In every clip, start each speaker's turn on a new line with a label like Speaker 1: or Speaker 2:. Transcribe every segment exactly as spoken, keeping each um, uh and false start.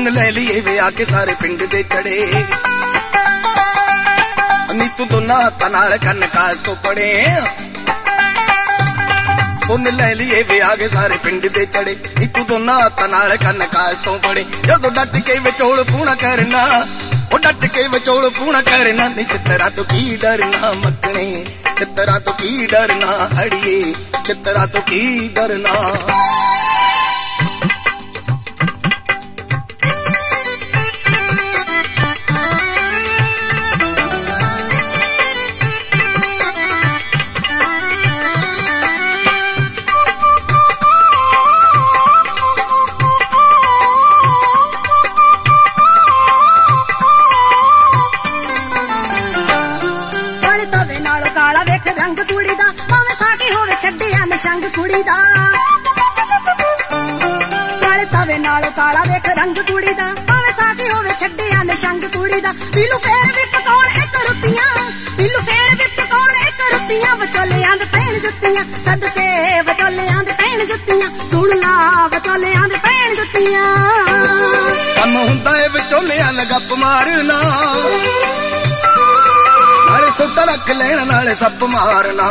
Speaker 1: ਪੁੰਨ ਲੈ ਲਈਏ ਵਿਆਹ ਕੇ ਸਾਰੇ ਪਿੰਡ ਦੇ ਚੜੇ ਨੀਤੂ ਦੋਨਾਂ ਹੱਥਾਂ ਨਾਲ ਕੰਨ ਕਾਜ ਤੋਂ ਪੜੇ ਪੁੰਨ ਲੈ ਲਈਏ ਵਿਆਹ ਕੇ ਸਾਰੇ ਪਿੰਡ ਦੇ ਚੜੇ ਨੀਤੂ ਦੋਨਾਂ ਹੱਥਾਂ ਨਾਲ ਕੰਨ ਕਾਜ ਤੋਂ ਪੜੇ ਜਦੋਂ ਡੱਟ ਕੇ ਵਿਚੋਲ ਪੂਣਾ ਕਰਨਾ ਉਹ ਡੱਟ ਕੇ ਵਿਚੋਲ ਪੂਣਾ ਕਰਨਾ ਨੀ ਚਿੱਤਰਾਂ ਤੋਂ ਕੀ ਡਰਨਾ ਮੱਕਣੇ ਚਿੱਤਰਾਂ ਤੋਂ ਕੀ ਡਰਨਾ ਅੜੀਏ ਚਿੱਤਰਾਂ ਤੋਂ ਕੀ ਡਰਨਾ
Speaker 2: ਸ਼ੰਗ ਕੁੜੀ ਦਾ ਕਾਲੇ ਤਵੇ ਨਾਲ ਕਾਲਾ ਵੇਖ ਰੰਗ ਕੁੜੀ ਦਾ ਭਾਵੇਂ ਸਾਥੀ ਹੋਵੇ ਛੱਡਿਆ ਨਿਸ਼ੰਗ ਕੁੜੀ ਦਾ ਪੀਲੂ ਫੇਰ ਵੀ ਪਕਾਉਣ ਇੱਕ ਰੁੱਤੀਆਂ ਪੀਲੂ ਫੇਰ ਵੀ ਪਕਾਉਣ ਇੱਕ ਰੁੱਤੀਆਂ ਵਿਚੋਲਿਆਂ ਦੇ ਪੈਣ ਜੁੱਤੀਆਂ ਸਦਕੇ ਵਿਚੋਲਿਆਂ ਦੇ ਪੈਣ ਜੁੱਤੀਆਂ ਸੁਣ ਲਾ ਵਿਚੋਲਿਆਂ ਦੇ ਪੈਣ ਜੁੱਤੀਆਂ
Speaker 1: ਕੰਮ ਹੁੰਦਾ ਏ ਵਿਚੋਲਿਆਂ ਨਾਲ ਗੱਪ ਮਾਰਨਾ ਨਾਲੇ ਸੁੱਟ ਰੱਖ ਲੈਣ ਨਾਲੇ ਸੱਪ ਮਾਰਨਾ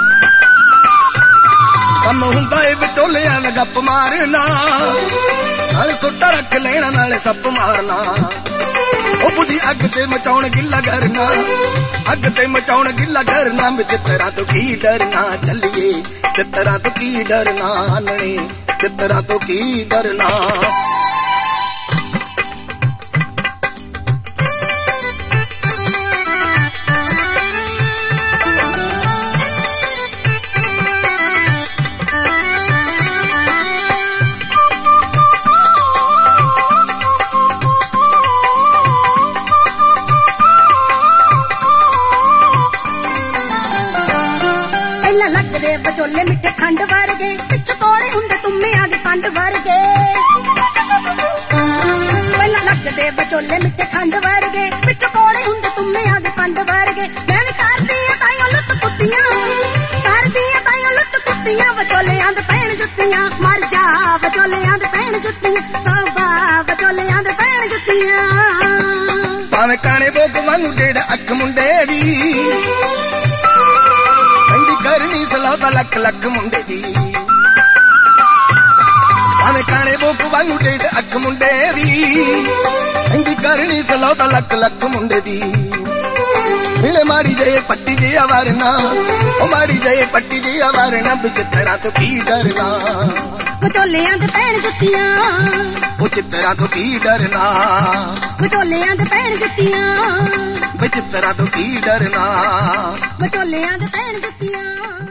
Speaker 1: ਕੰਮ ਹੁੰਦਾ ਏ ਵਿਚੋਲਿਆਂ ਨਾਲ ਗੱਪ ਮਾਰਨਾ ਨਾਲੇ ਸੁੱਟਾ ਰੱਖ ਲੈਣਾ ਨਾਲੇ ਸੱਪ ਮਾਰਨਾ ਉਹ ਬੁੱਢੀ ਅੱਗ ਤੇ ਮਚਾਉਣ ਗਿੱਲਾ ਕਰਨਾ ਅੱਗ ਤੇ ਮਚਾਉਣ ਗਿੱਲਾ ਕਰਨਾ ਚਿੱਤਰਾਂ ਤੋਂ ਕੀ ਡਰਨਾ ਚੱਲੀਏ ਚਿੱਤਰਾਂ ਤੋਂ ਕੀ ਡਰਨਾ ਨਣੇ ਚਿੱਤਰਾਂ ਤੋਂ ਕੀ ਡਰਨਾ
Speaker 2: ਲੱਗਦੇ ਵਿਚੋਲੇ ਮਿੱਠੇ ਖੰਡ ਵਰਗੇ ਪਿੱਛ ਕੋਲੇ ਹੁੰਦੇ ਤੁੰਮਿਆਂ ਦੇ ਪੰਡ ਵਰਗੇ ਪਹਿਲਾਂ ਲੱਗਦੇ ਵਿਚੋਲੇ ਮਿੱਠੇ ਖੰਡ ਵਰਗੇ ਪਿੱਛ ਕੋਲੇ ਹੁੰਦੇ ਤੁੰਮਿਆਂ ਦੇ ਪੰਡ ਵਰਗੇ ਮੈਂ ਵੀ ਕਰਦੀ ਆ ਤਾਈਓ ਲੁੱਟ ਕੁੱਤੀਆਂ ਕਰਦੀ ਆ ਤਾਈਓ ਲੁੱਟ ਕੁੱਤੀਆਂ ਵਿਚੋਲਿਆਂ ਦੇ ਪੈਣ ਜੁੱਤੀਆਂ ਮਰ ਜਾ ਵਿਚੋਲਿਆਂ ਦੇ ਪੈਣ ਜੁੱਤੀਆਂ ਤੌਬਾ ਵਿਚੋਲਿਆਂ ਦੇ ਪੈਣ ਜੁੱਤੀਆਂ
Speaker 1: ਭਾਵੇਂ ਕਾਣੇ ਬੋਗ ਵਾਂਗੂ ਡੇਢ ਅੱਖ ਮੁੰਡੇ ਦੀ ਕਰਨੀ ਸਲਾਹ ਲੱਖ ਲੱਖ ਮੁੰਡੇ ਦੀ ਭਾਵੇਂ ਕਾਣੇ ਬੋਕ ਵਾਂਗੂ ਡੇਢ ਅੱਖ ਮੁੰਡੇ ਦੀ ਇੰਦੀ ਕਰਨੀ ਸਲਾਹ ਲੱਖ ਲੱਖ ਮੁੰਡੇ ਦੀ ਮਿਲੇ ਮਾਰੀ ਜਾਏ ਪੱਟੀ ਦੀ ਆਵਾਰਨਾ ਉਹ ਮਾਰੀ ਜਾਏ ਪੱਟੀ ਦੀ ਆਵਾਰਨਾ ਵਿਚਿੱਤਰਾਂ ਤੋਂ ਕੀ ਡਰਨਾ
Speaker 2: ਵਿਚੋਲਿਆਂ ਦੇ ਪੈਣ ਜੁੱਤੀਆਂ
Speaker 1: ਉਹ ਚਿੱਤਰਾਂ ਤੋਂ ਕੀ ਡਰਨਾ
Speaker 2: ਵਿਚੋਲਿਆਂ ਦੇ ਪੈਣ ਜੁੱਤੀਆਂ
Speaker 1: ਵਿਚਿੱਤਰਾਂ ਤੋਂ ਕੀ ਡਰਨਾ
Speaker 2: ਵਿਚੋਲਿਆਂ ਦੇ ਪੈਣ ਜੁੱਤੀਆਂ